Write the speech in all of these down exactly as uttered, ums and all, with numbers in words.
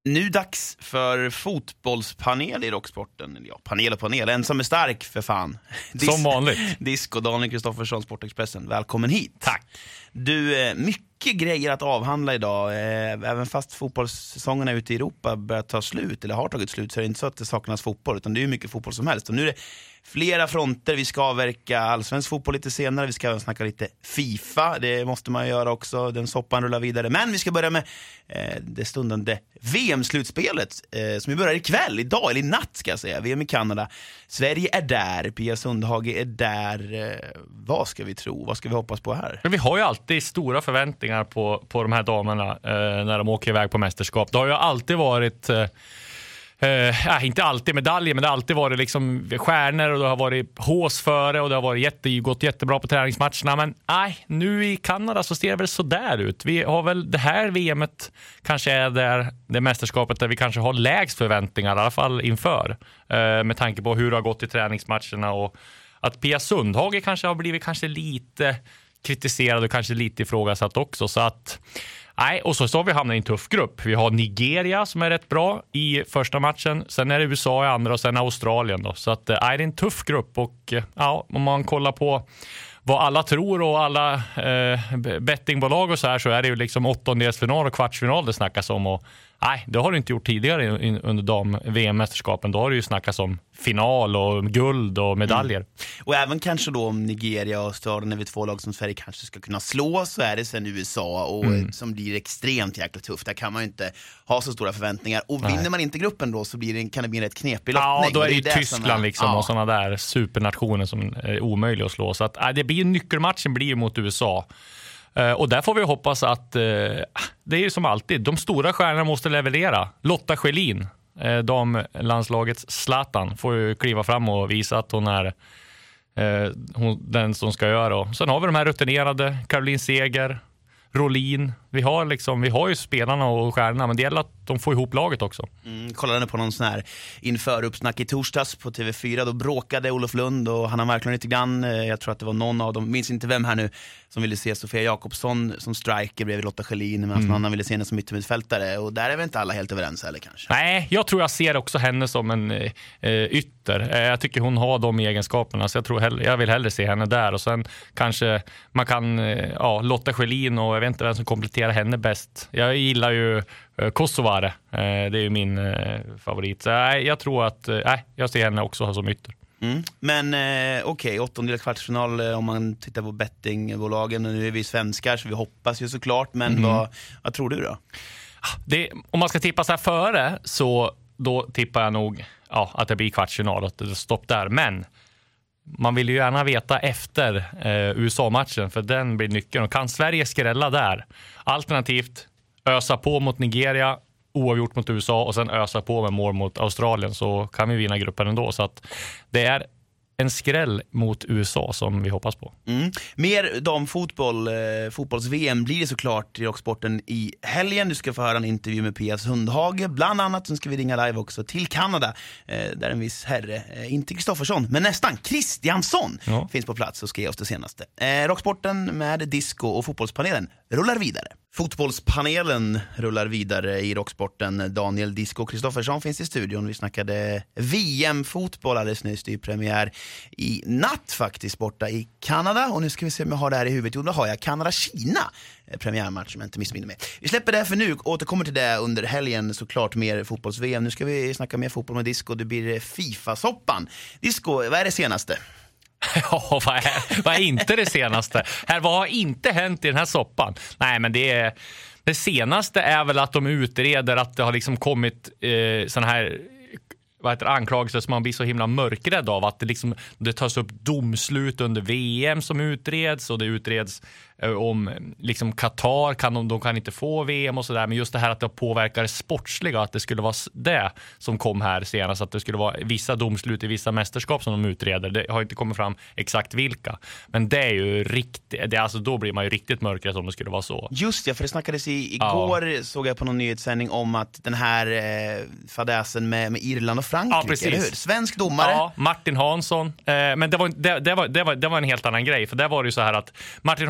Nu dags för fotbollspanel i Rocksporten. Ja, panel och panel. Ensam är stark, för fan. Dis- Som vanligt. Disco, Daniel Kristoffersson, Sportexpressen. Välkommen hit. Tack. Du, mycket grejer att avhandla idag. Även fast fotbollssäsongerna ute i Europa börjar ta slut, eller har tagit slut, så är det inte så att det saknas fotboll, utan det är mycket fotboll som helst. Och nu är det flera fronter. Vi ska avverka allsvensk fotboll lite senare. Vi ska snacka lite FIFA. Det måste man göra också. Den soppan rullar vidare. Men vi ska börja med eh, det stundande V M-slutspelet eh, som vi börjar ikväll, idag, eller i natt ska jag säga. V M i Kanada. Sverige är där. Pia Sundhage är där. Eh, vad ska vi tro? Vad ska vi hoppas på här? Men vi har ju alltid stora förväntningar på, på de här damerna eh, när de åker iväg på mästerskap. Det har ju alltid varit... Eh, Uh, inte alltid medaljer, men det har alltid varit liksom stjärnor och det har varit hås före och det har varit jätte, gått jättebra på träningsmatcherna. Men nej, nu i Kanada så ser det väl så där ut. Vi har väl det här V M:et kanske är där, det mästerskapet där vi kanske har lägst förväntningar, i alla fall inför. Uh, med tanke på hur det har gått i träningsmatcherna och att Pia Sundhage kanske har blivit kanske lite kritiserad och kanske lite ifrågasatt också. Så att... Nej, och så, så har vi hamnat i en tuff grupp. Vi har Nigeria som är rätt bra i första matchen. Sen är det U S A i andra och sen Australien då. Så att, nej, det är en tuff grupp. Och ja, om man kollar på vad alla tror och alla eh, bettingbolag och så här, så är det ju liksom åttondelsfinal och kvartsfinal det snackas om. Och nej, det har du inte gjort tidigare under de V M-mästerskapen. Då har det ju snackats om final och guld och medaljer. Mm. Och även kanske då om Nigeria och Australien är vi två lag som Sverige kanske ska kunna slå, så är det sen U S A och mm. som blir extremt jäkla tufft. Där kan man ju inte ha så stora förväntningar. Och vinner Nej. man inte gruppen då så blir det, kan det bli en rätt knepig lottning. Ja, då är det ju det Tyskland är, liksom, ja. och sådana där supernationer som är omöjliga att slå. Så att, äh, det blir, nyckelmatchen blir ju mot U S A. Uh, och där får vi hoppas att uh, det är ju som alltid, de stora stjärnorna måste leverera. Lotta Schelin, uh, de landslagets Zlatan, får ju kliva fram och visa att hon är uh, hon, den som ska göra. Och sen har vi de här rutinerade, Caroline Seger, Rolin. Vi har, liksom, vi har ju spelarna och stjärnorna, men det gäller att de får ihop laget också. Mm, kollade på någon sån här inför uppsnack i torsdags på T V fyra. Då bråkade Olof Lund och Hanna Marklund lite grann. Jag tror att det var någon av dem, minns inte vem här nu, som ville se Sofia Jakobsson som striker bredvid Lotta Schelin, medan mm. någon annan ville se henne som yttermittfältare. Och där är väl inte alla helt överens heller kanske? Nej, jag tror jag ser också henne som en eh, ytter. Eh, jag tycker hon har de egenskaperna, så jag, tror hellre, jag vill hellre se henne där. Och sen kanske man kan, eh, ja, Lotta Schelin, och jag vet inte vem som kompletterar henne bäst. Jag gillar ju eh, Kosovare. Eh, det är ju min eh, favorit. Så, eh, jag tror att eh, jag ser henne också som ytter. Mm. Men eh, okej, okay, åttondels kvartsfinal eh, om man tittar på bettingbolagen. Nu är vi svenskar så vi hoppas ju såklart. Men mm. vad, vad tror du då? Det, om man ska tippa så här före, så då tippar jag nog ja, att det blir kvartsfinal, att det stopp där. Men man vill ju gärna veta efter eh, U S A-matchen, för den blir nyckeln. Och kan Sverige skrälla där? Alternativt ösa på mot Nigeria, oavgjort mot U S A och sen ösa på med mål mot Australien, så kan vi vinna gruppen ändå. Så att det är en skräll mot U S A som vi hoppas på. Mm. Mer damfotboll, eh, fotbolls-V M blir det såklart i Rocksporten i helgen. Du ska få höra en intervju med Pia Sundhage. Bland annat så ska vi ringa live också till Kanada, eh, där en viss herre, eh, inte Kristoffersson, men nästan Kristiansson ja. finns på plats och ska ge oss det senaste. Eh, Rocksporten med disco och fotbollspanelen rullar vidare. Fotbollspanelen rullar vidare i Rocksporten. Daniel Disco Kristoffersson finns i studion. Vi snackade V M-fotboll alldeles nyss. Det är premiär i natt faktiskt borta i Kanada. Och nu ska vi se om jag har det här i huvudet. Jo, då har jag Kanada-Kina premiärmatch som jag inte missminner mig. Vi släpper det för nu. Återkommer till det under helgen, såklart mer fotbolls-V M. Nu ska vi snacka mer fotboll med Disco. Det blir FIFA-soppan. Disco, vad är det senaste? Ja, vad är, vad är inte det senaste? Här, vad har inte hänt i den här soppan? Nej, men det är, det senaste är väl att de utreder att det har liksom kommit eh, sån här vad heter, anklagelser som man blir så himla mörkrädd av, att det, liksom, det tas upp domslut under V M som utreds, och det utreds eh, om liksom Qatar kan de, de kan inte få V M och sådär, men just det här att det påverkar det sportsliga, att det skulle vara det som kom här senast, att det skulle vara vissa domslut i vissa mästerskap som de utreder. Det har inte kommit fram exakt vilka, men det är ju riktigt, det är alltså, då blir man ju riktigt mörkrädd om det skulle vara så. Just det, för det snackades i, igår ja. såg jag på någon nyhetssändning om att den här eh, fadäsen med, med Irland och Frankrike, ja, eller hur? Svensk domare. Ja, Martin Hansson. Eh, men det var, det, det, var, det, var, det var en helt annan grej. För där var det ju så här att Martin Hansson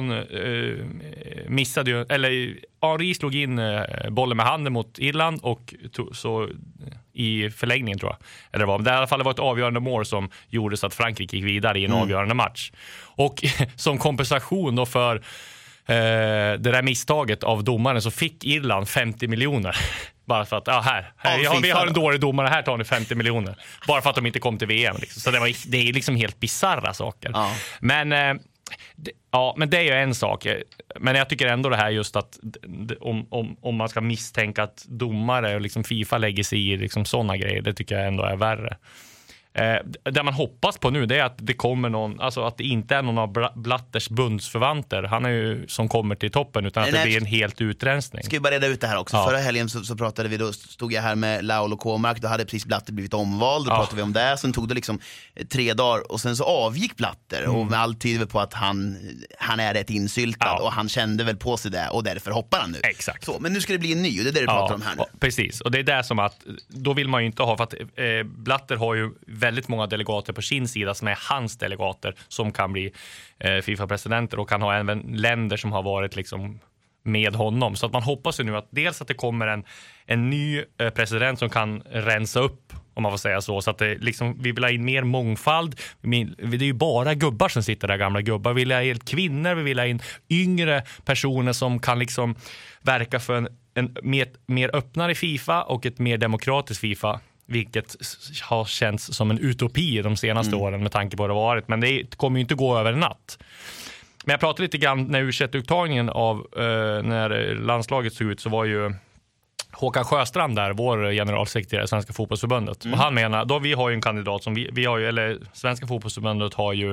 Henriksson eh, missade ju, eller Henri slog in eh, bollen med handen mot Irland och to, så i förlängningen tror jag. Eller det var, det i alla fall var ett avgörande mål som gjorde så att Frankrike gick vidare i en mm. avgörande match. Och som kompensation då för eh, det där misstaget av domaren så fick Irland femtio miljoner. Bara för att, ja här, här ja, vi har en dålig domare, här tar ni femtio miljoner. Bara för att de inte kom till V M. Liksom. Så det, var, det är liksom helt bizarra saker. Ja. Men, eh, det, ja, men det är ju en sak. Men jag tycker ändå det här just att om, om, om man ska misstänka att domare och liksom FIFA lägger sig i liksom sådana grejer, det tycker jag ändå är värre. Eh, det man hoppas på nu det är att det kommer någon, alltså att det inte är någon av Blatters bundsförvanter, han är ju som kommer till toppen, utan att Nej, det blir en helt utrensning. Ska vi bara reda ut det här också? Ja. Förra helgen så, så pratade vi, då stod jag här med Laul Kåmark, då hade precis Blatter blivit omvald, då ja. pratade vi om det, sen tog det liksom tre dagar och sen så avgick Blatter mm. och med allt tyder på att han, han är rätt insyltad ja. och han kände väl på sig det och därför hoppar han nu. Exakt. Så, men nu ska det bli en ny och det är det du pratar ja. om här nu. Ja, precis, och det är det som att då vill man ju inte ha, för att eh, Blatter har ju väldigt många delegater på sin sida som är hans delegater som kan bli eh, FIFA-presidenter och kan ha även länder som har varit liksom med honom. Så att man hoppas ju nu att dels att det kommer en, en ny eh, president som kan rensa upp, om man får säga så. Så att det, liksom, vi vill ha in mer mångfald. Det är ju bara gubbar som sitter där, gamla gubbar. Vi vill ha in kvinnor, vi vill ha in yngre personer som kan liksom verka för en, en mer, mer öppnare FIFA och ett mer demokratiskt FIFA. Vilket har känts som en utopi de senaste mm. åren med tanke på vad det varit. Men det kommer ju inte gå över en natt. Men jag pratade lite grann när U tjugoett-uttagningen av eh, när landslaget såg ut, så var ju Håkan Sjöstrand där, vår generalsekreterare i Svenska fotbollsförbundet. Mm. Och han menar, då vi har ju en kandidat som vi, vi har ju, eller Svenska fotbollsförbundet har ju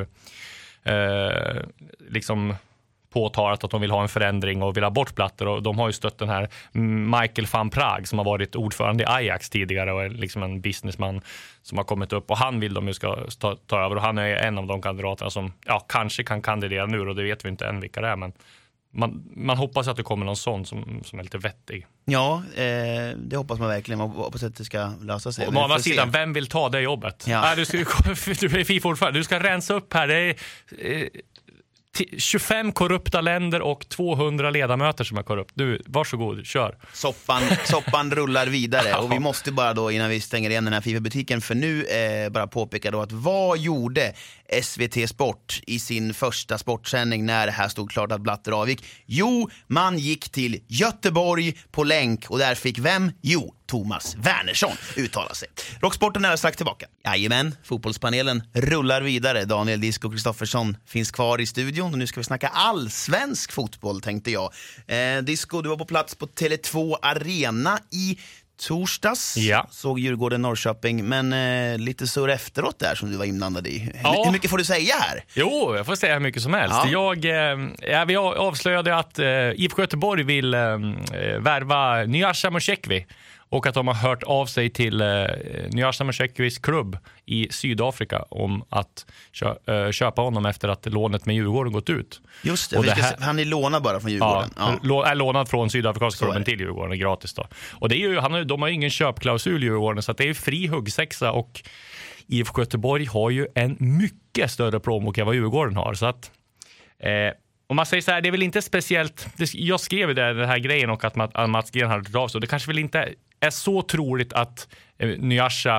eh, liksom påtalat att de vill ha en förändring och vill ha bort Blatter, och de har ju stött den här Michael van Praag som har varit ordförande i Ajax tidigare och är liksom en businessman som har kommit upp, och han vill de ju ska ta, ta över, och han är en av de kandidaterna som ja, kanske kan kandidera nu, och det vet vi inte än vilka det är, men man, man hoppas att det kommer någon sån som, som är lite vettig. Ja, eh, det hoppas man verkligen. Man hoppas att det ska lösa sig. Och å andra sidan, vem vill ta det jobbet? Ja. Nej, du, ska, du är FIFA-ordförande, du ska rensa upp här, det är eh, tjugofem korrupta länder och tvåhundra ledamöter som är korrupt. Du, varsågod, kör. Soppan, soppan rullar vidare. Och vi måste bara då, innan vi stänger igen den här FIFA-butiken, för nu eh, bara påpeka då att vad gjorde S V T Sport i sin första sportsändning när det här stod klart att Blatter avgick? Jo, man gick till Göteborg på länk, och där fick vem? Jo, Thomas Wernersson uttalar sig. Rocksporten är strax tillbaka. Jajamän, fotbollspanelen rullar vidare. Daniel Disco Kristoffersson finns kvar i studion, och nu ska vi snacka allsvensk fotboll, tänkte jag. Eh, Disco, du var på plats på Tele två Arena i torsdags. Ja. Såg Djurgården Norrköping, men eh, lite sur efteråt där som du var inblandad i. Ja. Hur mycket får du säga här? Jo, jag får säga hur mycket som helst. Ja. Jag, eh, ja, vi avslöjade att eh, I F K Göteborg vill eh, värva Nyasha Moshekwi, och att de har hört av sig till eh, Nyasha Moshekvis klubb i Sydafrika om att kö, eh, köpa honom efter att lånet med Djurgården gått ut. Just det, och det här, han är lånad bara från Djurgården. Ja, ja. är lånad från Sydafrikanska klubben till Djurgården gratis då. Och det är ju, han har, de har ingen köpklausul Djurgården, så att det är fri huggsexa, och I F K Göteborg har ju en mycket större plånbok än vad Djurgården har, så att eh, om man säger så här, det är väl inte speciellt, det, jag skrev ju det, den här grejen, och att, att Mats Gren hade dragit av, så det kanske väl inte är så troligt att eh, Nyasha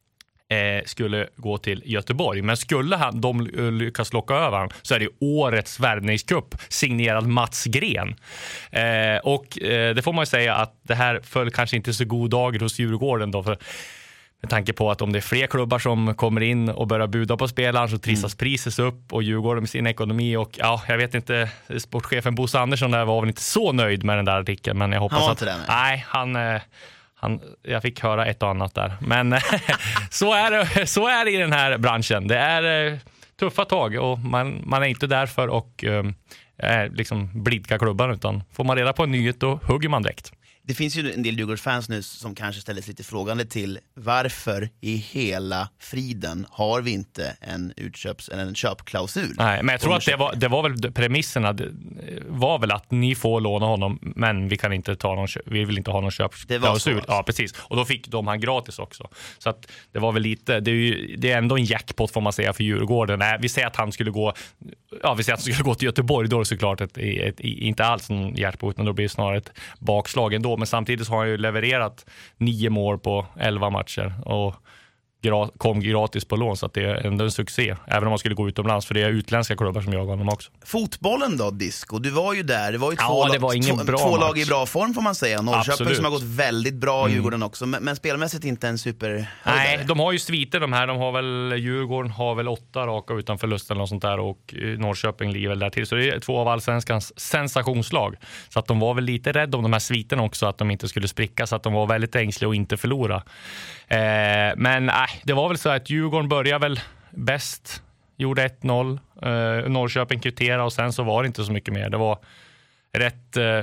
eh, skulle gå till Göteborg, men skulle han, de lyckas locka över han, så är det årets värvningscup signerad Mats Gren. Eh, och eh, det får man ju säga att det här föll kanske inte så god dag hos Djurgården då, för med tanke på att om det är fler klubbar som kommer in och börjar buda på spelaren, så trissas mm. priset upp, och Djurgården med sin ekonomi, och ja, jag vet inte, sportchefen Bosse Andersson där var väl inte så nöjd med den där artikeln, men jag hoppas han var att inte den, nej, han, han jag fick höra ett och annat där, men så är det, så är det i den här branschen. Det är tuffa tag, och man, man är inte där för och äh, liksom blidka klubban, utan får man reda på en nyhet, då hugger man direkt. Det finns ju en del Djurgårdsfans nu som kanske ställer sig lite frågande till varför i hela friden har vi inte en utköps eller en köpklausul. Nej, men jag tror att det var, det var väl premisserna det var väl att ni får låna honom, men vi kan inte ta någon, vi vill inte ha någon köpklausul. Alltså. Ja, precis. Och då fick de han gratis också. Så att det var väl lite, det är ju, det är ändå en jackpot får man säga för Djurgården. Nej, vi säger att han skulle gå ja, vi säger att han skulle gå till Göteborg, då är det såklart ett, ett, ett, inte alls en jackpot, utan då blir det snarare ett bakslag ändå. Men samtidigt har han ju levererat nio mål på elva matcher och gra- kom gratis på lån, så att det är ändå en succé. Även om man skulle gå utomlands, för det är utländska klubbar som jagar honom också. Fotbollen då, Disco? Du var ju där. Det var ju ja, två, det var ingen två, bra två match. lag i bra form får man säga. Norrköping Absolut. som har gått väldigt bra, Mm. Djurgården också. Men, men spelmässigt inte en super. Nej, de har ju sviter de här. De har väl, Djurgården har väl åtta raka utan förlust eller något sånt där, och Norrköping ligger väl där till. Så det är två av allsvenskans sensationslag. Så att de var väl lite rädda om de här sviterna också, att de inte skulle spricka, så att de var väldigt ängsliga och inte förlora. Eh, men nej, det var väl så att Djurgården började väl bäst, gjorde ett noll. Eh, Norrköping kvitterade och sen så var det inte så mycket mer. Det var rätt eh,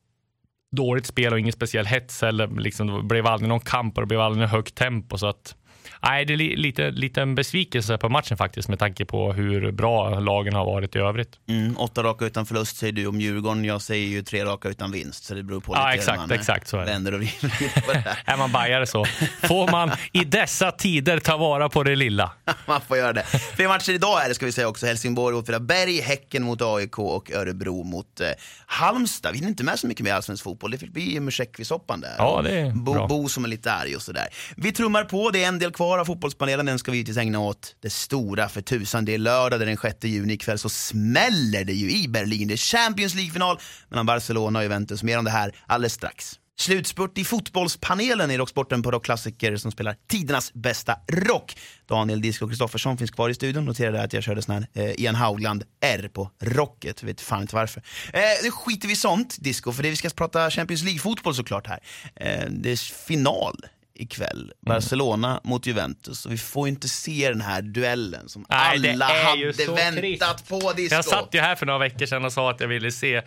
dåligt spel och ingen speciell hets, eller liksom, det blev aldrig någon kamp och det blev aldrig någon högt tempo, så att nej, det är li- lite, lite en besvikelse på matchen faktiskt, med tanke på hur bra lagen har varit i övrigt. Mm, åtta raka utan förlust säger du om Djurgården. Jag säger ju tre raka utan vinst, så det beror på lite. Ja, exakt, man exakt så är det. vänder och vrider på det här. Är man bajare så får man i dessa tider ta vara på det lilla. Man får göra det. Fler matcher idag är det, ska vi säga också. Helsingborg mot Berg, Häcken mot A I K och Örebro mot eh, Halmstad. Vi hinner inte med så mycket med allsvensk fotboll. Det blir med Tjeckvi-soppan där. Ja, det är Bo, bra. Bo som är lite arg och sådär. Vi trummar på, det är en del kvar av fotbollspanelen. Den ska vi givetvis ägna åt det stora för tusan. Det är lördag den sjätte juni ikväll, så smäller det ju i Berlin. Det är Champions League-final mellan Barcelona och Juventus. Mer om det här alldeles strax. Slutspurt i fotbollspanelen i Rocksporten på Rockklassiker som spelar tidernas bästa rock. Daniel Disco Kristoffersson finns kvar i studion. Noterade att jag körde sån här eh, Ian Haugland R på rocket. Vet fan inte varför. Eh, nu skiter vi sånt, Disco, för det vi ska prata Champions League-fotboll såklart här. Eh, det är final ikväll. Barcelona mm. mot Juventus. Och vi får inte se den här duellen som Nej, alla hade väntat trist. på, Disco. Jag satt ju här för några veckor sedan och sa att jag ville se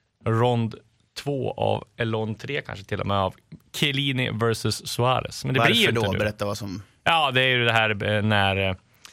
rond två av, eller tre kanske till och med, av Chiellini versus Suarez. Men det Varför blir ju inte då? nu. Berätta vad som... Ja, det är ju det här när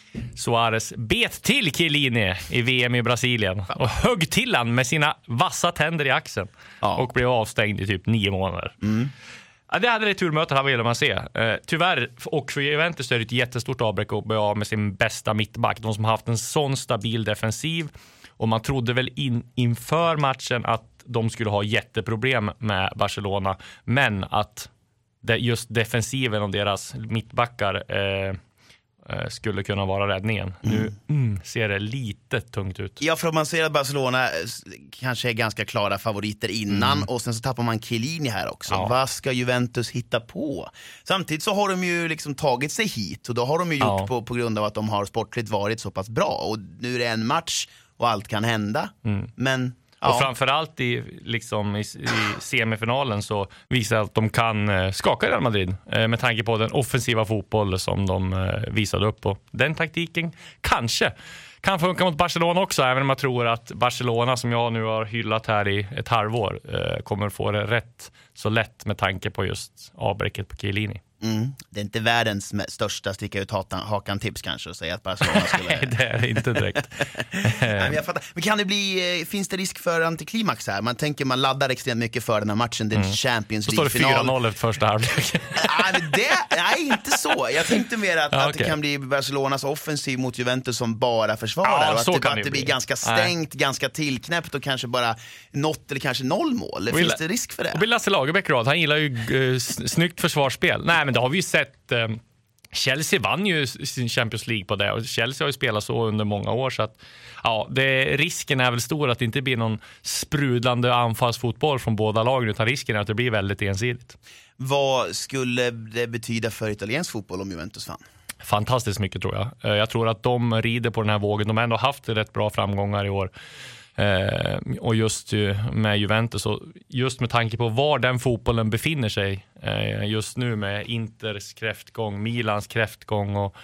Suarez bet till Chiellini i V M i Brasilien och högg till han med sina vassa tänder i axeln ja. och blev avstängd i typ nio månader. Mm. Ja, det hade det turmötet här ville man se. Uh, tyvärr, och för Juventus är det ett jättestort avbräck att bli av med sin bästa mittback. De som har haft en sån stabil defensiv, och man trodde väl in, inför matchen att de skulle ha jätteproblem med Barcelona, men att det, just defensiven av deras mittbackar eh, eh, skulle kunna vara räddningen. Mm. Nu mm, ser det lite tungt ut. Ja, för man ser att Barcelona kanske är ganska klara favoriter innan mm. och sen så tappar man Chiellini här också. Ja. Vad ska Juventus hitta på? Samtidigt så har de ju liksom tagit sig hit, och då har de ju gjort ja. på, på grund av att de har sportligt varit så pass bra, och nu är det en match och allt kan hända. Mm. Men ja. Och framförallt i, liksom, i, i semifinalen så visar att de kan eh, skaka Real Madrid eh, med tanke på den offensiva fotboll som de eh, visade upp. Och den taktiken kanske kan funka mot Barcelona också, även om jag tror att Barcelona, som jag nu har hyllat här i ett halvår, eh, kommer få det rätt så lätt med tanke på just avbräcket på Chiellini. Mm. Det är inte världens största sticka ut hakan tips kanske att säga att Barcelona skulle... Nej, det är inte direkt. Nej, men jag fattar. Men kan det bli, finns det risk för antiklimax här? Man tänker man laddar extremt mycket för den här matchen, den mm. Champions League-final. Så står det fyra noll efter första halvlek. Nej, det, nej, inte så. Jag tänkte mer att, ja, att okay. det kan bli Barcelonas offensiv mot Juventus som bara försvarar. Ja, och att så det, kan att det det blir bli. ganska stängt, nej. ganska tillknäppt och kanske bara något eller kanske noll mål. Finns Vill, det risk för det? Och Lasse Lagerbäck rad, han gillar ju uh, snyggt försvarsspel. Nej, men det har vi ju sett. Uh, Chelsea vann ju sin Champions League på det, och Chelsea har ju spelat så under många år, så att ja, det, risken är väl stor att det inte blir någon sprudlande anfallsfotboll från båda lagen, utan risken är att det blir väldigt ensidigt. Vad skulle det betyda för italiensk fotboll om Juventus vann? Fantastiskt mycket tror jag. Jag tror att de rider på den här vågen. De har ändå haft rätt bra framgångar i år. Eh, och just med Juventus, och just med tanke på var den fotbollen befinner sig eh, just nu med Inters kräftgång, Milans kräftgång och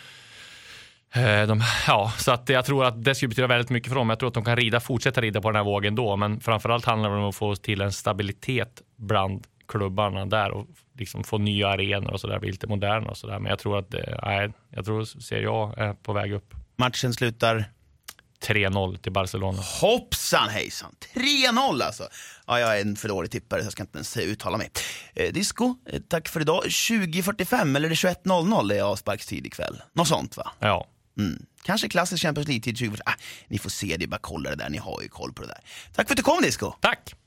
eh, de, ja, så att jag tror att det skulle betyda väldigt mycket för dem. Jag tror att de kan rida, fortsätta rida på den här vågen då, men framförallt handlar det om att få till en stabilitet bland klubbarna där och liksom få nya arenor och så där, bli lite moderna och så där. Men jag tror att nej, jag tror Serie A är på väg upp. Matchen slutar tre noll till Barcelona. Hoppsan hejsan, tre noll alltså. Ja, jag är en för dålig tippare så jag ska inte ens uttala mig. eh, Disco, eh, tack för idag. Tjugo fyrtiofem eller tjugoett noll noll är avsparkstid ikväll. Något sånt va? Ja. Mm. Kanske klassisk Champions League-tid tjugo fyrtiofem. ah, Ni får se det, bara kolla det där, ni har ju koll på det där. Tack för att du kom Disco. Tack.